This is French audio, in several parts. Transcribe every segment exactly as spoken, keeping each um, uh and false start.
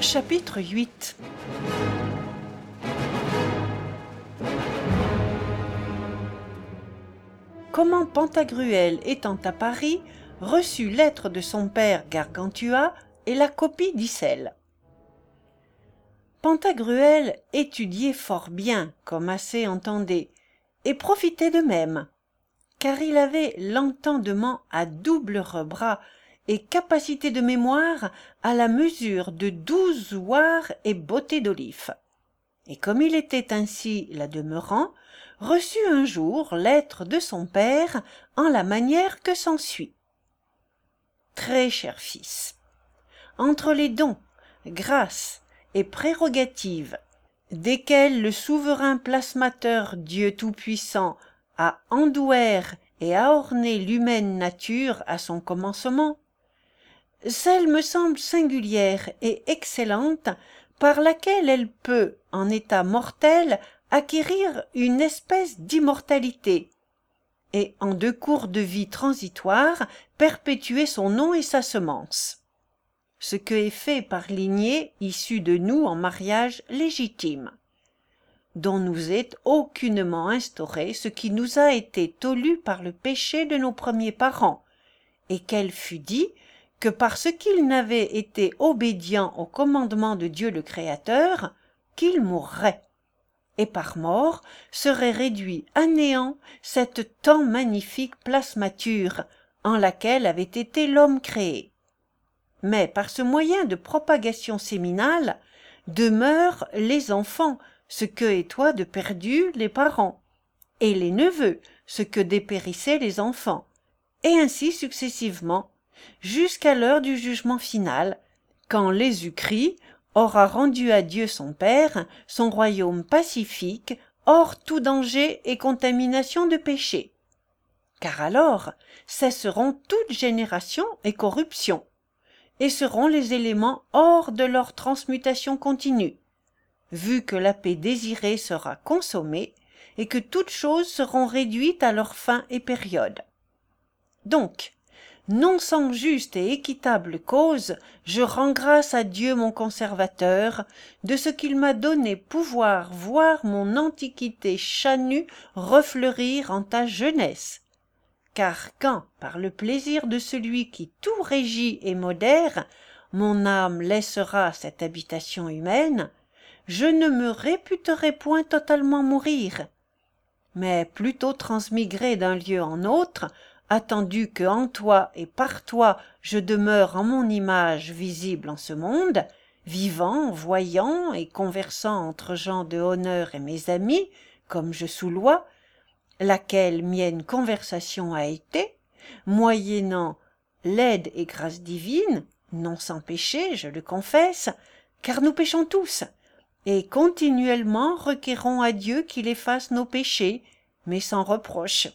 Chapitre huit. Comment Pantagruel, étant à Paris, reçut lettre de son père Gargantua et la copie d'Icelle. Pantagruel étudiait fort bien, comme assez entendait, et profitait de même, car il avait l'entendement à double rebras et capacité de mémoire à la mesure de douze ouars et bottées d'olives. Et comme il était ainsi la demeurant, reçut un jour lettre de son père en la manière que s'ensuit. Très cher fils, entre les dons, grâces et prérogatives desquels le souverain plasmateur Dieu Tout-Puissant a endoué et a orné l'humaine nature à son commencement, celle me semble singulière et excellente par laquelle elle peut, en état mortel, acquérir une espèce d'immortalité, et en deux cours de vie transitoire perpétuer son nom et sa semence, ce que est fait par lignée issue de nous en mariage légitime, dont nous est aucunement instauré ce qui nous a été tolu par le péché de nos premiers parents, et qu'elle fut dit que parce qu'ils n'avaient été obédients au commandement de Dieu le Créateur, qu'ils mourraient, et par mort serait réduit à néant cette tant magnifique plasmature en laquelle avait été l'homme créé. Mais par ce moyen de propagation séminale demeurent les enfants, ce que est toi de perdu les parents, et les neveux, ce que dépérissaient les enfants, et ainsi successivement, jusqu'à l'heure du jugement final, quand Jésus-Christ aura rendu à Dieu son Père son royaume pacifique, hors tout danger et contamination de péché. Car alors cesseront toute génération et corruption, et seront les éléments hors de leur transmutation continue, vu que la paix désirée sera consommée et que toutes choses seront réduites à leur fin et période. Donc, non sans juste et équitable cause, je rends grâce à Dieu mon conservateur, de ce qu'il m'a donné pouvoir voir mon antiquité chanue refleurir en ta jeunesse. Car quand, par le plaisir de celui qui tout régit et modère, mon âme laissera cette habitation humaine, je ne me réputerai point totalement mourir, mais plutôt transmigrer d'un lieu en autre, attendu que en toi et par toi je demeure en mon image visible en ce monde, vivant, voyant et conversant entre gens de honneur et mes amis, comme je sous-lois, laquelle mienne conversation a été, moyennant l'aide et grâce divine, non sans péché, je le confesse, car nous péchons tous, et continuellement requérons à Dieu qu'il efface nos péchés, mais sans reproche.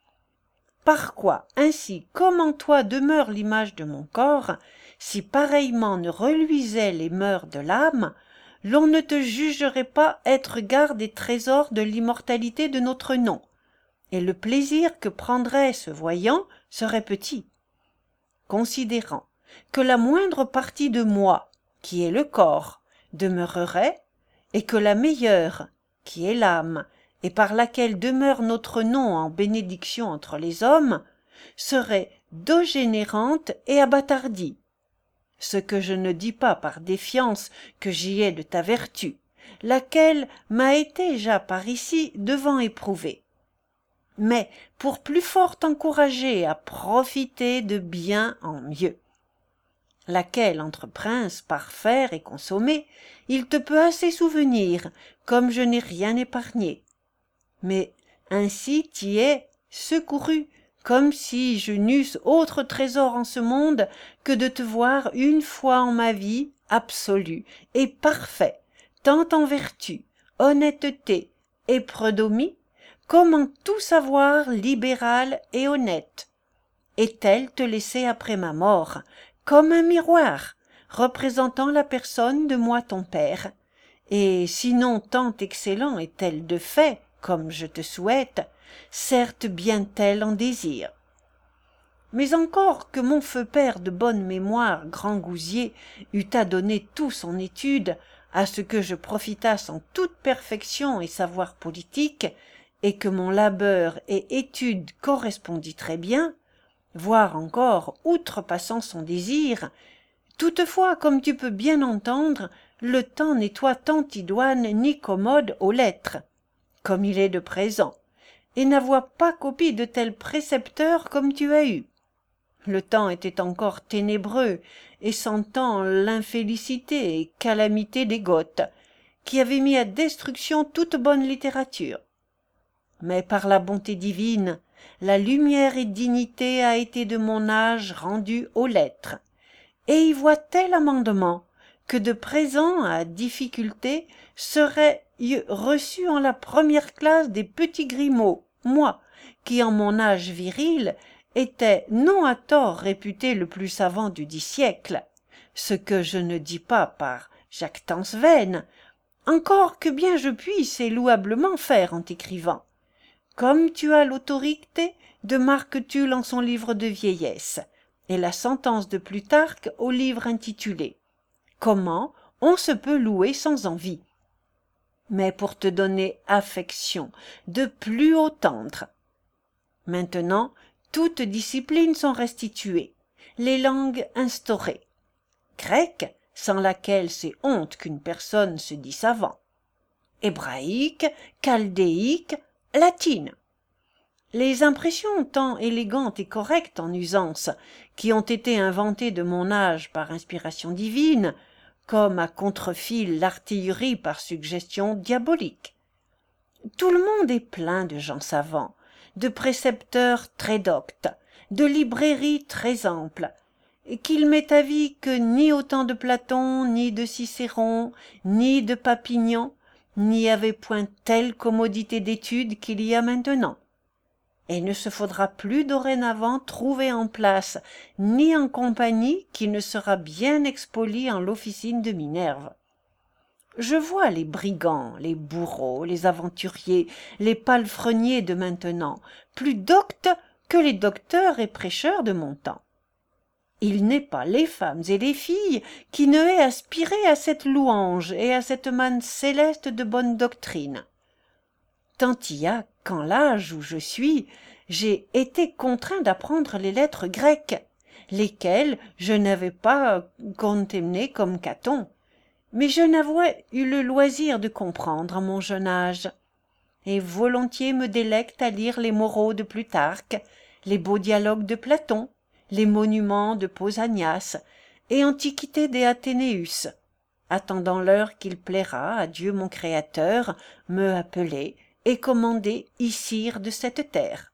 Par quoi, ainsi comme en toi demeure l'image de mon corps, si pareillement ne reluisaient les mœurs de l'âme, l'on ne te jugerait pas être garde et trésor de l'immortalité de notre nom, et le plaisir que prendrait ce voyant serait petit. Considérant que la moindre partie de moi, qui est le corps, demeurerait, et que la meilleure, qui est l'âme, et par laquelle demeure notre nom en bénédiction entre les hommes, serait dogénérante et abattardie, ce que je ne dis pas par défiance que j'y ai de ta vertu, laquelle m'a été déjà par ici devant éprouvée, mais pour plus fort encourager à profiter de bien en mieux, laquelle entre princes par faire et consommer, il te peut assez souvenir, comme je n'ai rien épargné. Mais ainsi t'y es secouru, comme si je n'eusse autre trésor en ce monde que de te voir une fois en ma vie absolu et parfait, tant en vertu, honnêteté et preudomie, comme en tout savoir libéral et honnête, et tel te laisser après ma mort, comme un miroir, représentant la personne de moi ton père, et sinon tant excellent est tel de fait, comme je te souhaite, certes bien tel en désir. mais encore que mon feu père de bonne mémoire, grand gousier, eût à donner tout son étude à ce que je profitasse en toute perfection et savoir politique, et que mon labeur et étude correspondit très bien, voire encore outrepassant son désir, toutefois, comme tu peux bien entendre, le temps n'est toi tant idoine ni commode aux lettres, comme il est de présent, et n'avoit pas copie de tels précepteurs comme tu as eu. Le temps était encore ténébreux, et sentant l'infélicité et calamité des Goths, qui avaient mis à destruction toute bonne littérature. Mais par la bonté divine, la lumière et dignité a été de mon âge rendue aux lettres, et y voit tel amendement que de présent à difficulté serait reçu en la première classe des petits Grimaud, moi, qui en mon âge viril était non à tort réputé le plus savant du dix siècles, ce que je ne dis pas par jactance vaine, encore que bien je puisse et louablement faire en t'écrivant. Comme tu as l'autorité de Marc Tulle en son livre de vieillesse, et la sentence de Plutarque au livre intitulé « Comment on se peut louer sans envie ?» mais pour te donner affection de plus haut tendre. Maintenant, toutes disciplines sont restituées, les langues instaurées. Grec, sans laquelle c'est honte qu'une personne se dit savant. Hébraïque, chaldéique, latine. Les impressions tant élégantes et correctes en usance, qui ont été inventées de mon âge par inspiration divine, comme à contre-fil l'artillerie par suggestion diabolique. Tout le monde est plein de gens savants, de précepteurs très doctes, de librairies très amples, qu'il m'est avis que ni au temps de Platon, ni de Cicéron, ni de Papignon, n'y avait point telle commodité d'étude qu'il y a maintenant. Et ne se faudra plus dorénavant trouver en place, ni en compagnie, qui ne sera bien expoli en l'officine de Minerve. Je vois les brigands, les bourreaux, les aventuriers, les palefreniers de maintenant, plus doctes que les docteurs et prêcheurs de mon temps. Il n'est pas les femmes et les filles qui ne aient aspiré à cette louange et à cette manne céleste de bonne doctrine. Tant y a qu'en l'âge où je suis, j'ai été contraint d'apprendre les lettres grecques, lesquelles je n'avais pas contemnées comme Caton, mais je n'avais eu le loisir de comprendre à mon jeune âge, et volontiers me délecte à lire les moraux de Plutarque, les beaux dialogues de Platon, les monuments de Pausanias et Antiquité des Athénéus, attendant l'heure qu'il plaira à Dieu mon Créateur me appeler et commander issir de cette terre.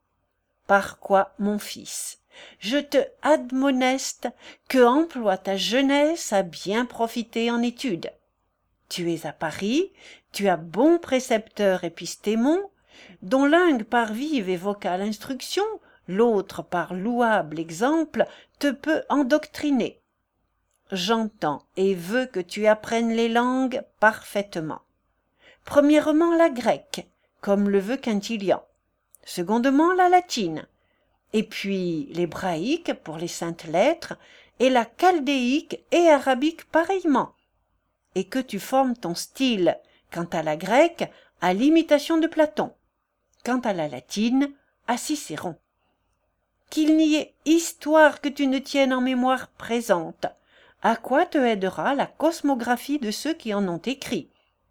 Par quoi, mon fils, je te admoneste que emploie ta jeunesse à bien profiter en études. Tu es à Paris, tu as bon précepteur épistémon, dont l'un par vive et vocale instruction, l'autre par louable exemple, te peut endoctriner. J'entends et veux que tu apprennes les langues parfaitement. Premièrement la grecque, comme le veut Quintilian. Secondement la latine, et puis l'hébraïque pour les saintes lettres, et la chaldéique et arabique pareillement, et que tu formes ton style, quant à la grecque, à l'imitation de Platon, quant à la latine, à Cicéron. Qu'il n'y ait histoire que tu ne tiennes en mémoire présente, à quoi te aidera la cosmographie de ceux qui en ont écrit.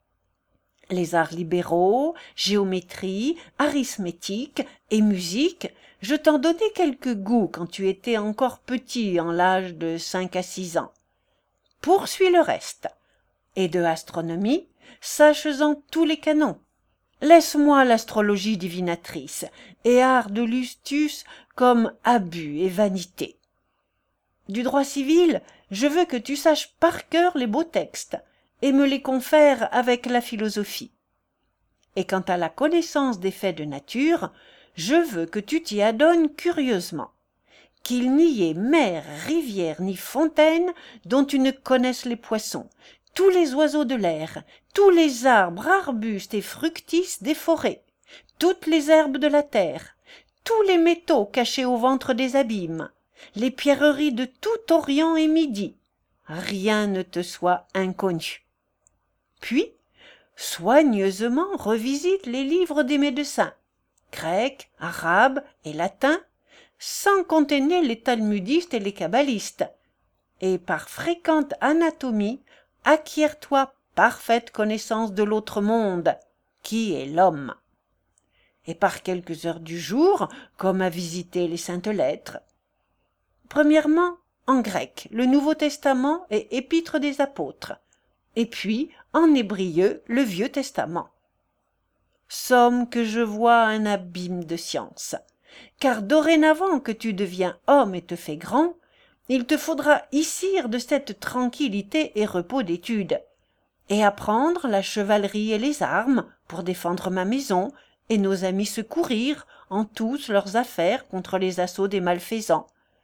Les arts libéraux, géométrie, arithmétique et musique, je t'en donnais quelques goûts quand tu étais encore petit en l'âge de cinq à six ans. Poursuis le reste. Et de astronomie, saches-en tous les canons. Laisse-moi l'astrologie divinatrice, et art de Lustius comme abus et vanité. Du droit civil, je veux que tu saches par cœur les beaux textes, et me les confères avec la philosophie. Et quant à la connaissance des faits de nature, je veux que tu t'y adonnes curieusement, qu'il n'y ait mer, rivière ni fontaine dont tu ne connaisses les poissons, tous les oiseaux de l'air, tous les arbres, arbustes et fructis des forêts, toutes les herbes de la terre, tous les métaux cachés au ventre des abîmes, les pierreries de tout Orient et Midi. Rien ne te soit inconnu. Puis, soigneusement revisite les livres des médecins, grecs, arabes et latins, sans contenir les talmudistes et les kabbalistes, et par fréquente anatomie, acquiers-toi parfaite connaissance de l'autre monde, qui est l'homme. Et par quelques heures du jour, comme à visiter les saintes lettres. Premièrement, en grec, le Nouveau Testament et Épîtres des Apôtres, et puis, en hébreu, le Vieux Testament. Somme que je vois un abîme de science, car dorénavant que tu deviens homme et te fais grand, il te faudra issir de cette tranquillité et repos d'étude, et apprendre la chevalerie et les armes pour défendre ma maison et nos amis secourir en tous leurs affaires contre les assauts des malfaisants.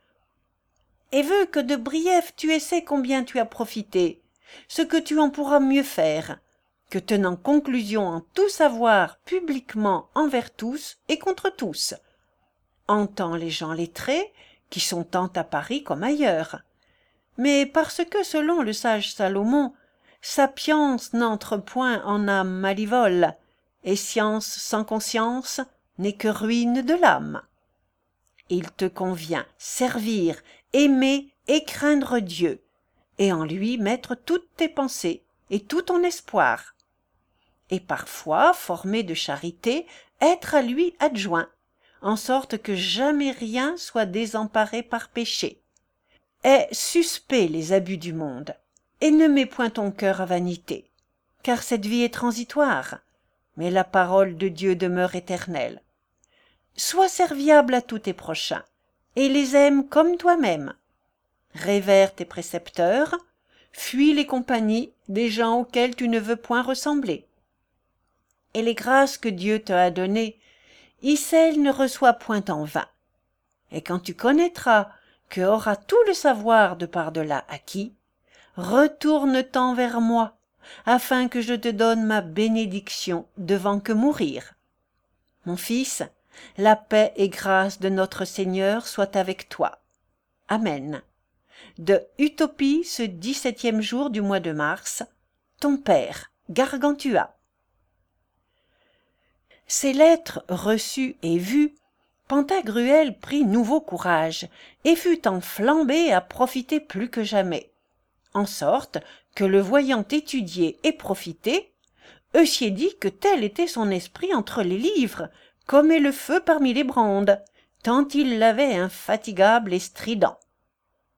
Et veux que de brief tu essaies combien tu as profité, ce que tu en pourras mieux faire, que tenant conclusion en tout savoir publiquement envers tous et contre tous, entends les gens lettrés, qui sont tant à Paris comme ailleurs. Mais parce que, selon le sage Salomon, sapience n'entre point en âme malivole, et science sans conscience n'est que ruine de l'âme. Il te convient servir, aimer et craindre Dieu, et en lui mettre toutes tes pensées et tout ton espoir, et parfois, formé de charité, être à lui adjoint, en sorte que jamais rien soit désemparé par péché. Aie suspect les abus du monde, et ne mets point ton cœur à vanité, car cette vie est transitoire, mais la parole de Dieu demeure éternelle. Sois serviable à tous tes prochains, et les aime comme toi-même. Révère tes précepteurs, fuis les compagnies des gens auxquels tu ne veux point ressembler. Et les grâces que Dieu te a données, Icelle ne reçoit point en vain. Et quand tu connaîtras que auras tout le savoir de par-delà acquis, retourne-t'en vers moi, afin que je te donne ma bénédiction devant que mourir. Mon fils, la paix et grâce de notre Seigneur soient avec toi. Amen. De Utopie, ce dix-septième jour du mois de mars, ton père, Gargantua. Ces lettres reçues et vues, Pantagruel prit nouveau courage, et fut enflammé à profiter plus que jamais, en sorte que le voyant étudier et profiter, eussiez dit que tel était son esprit entre les livres, comme est le feu parmi les brandes, tant il l'avait infatigable et strident.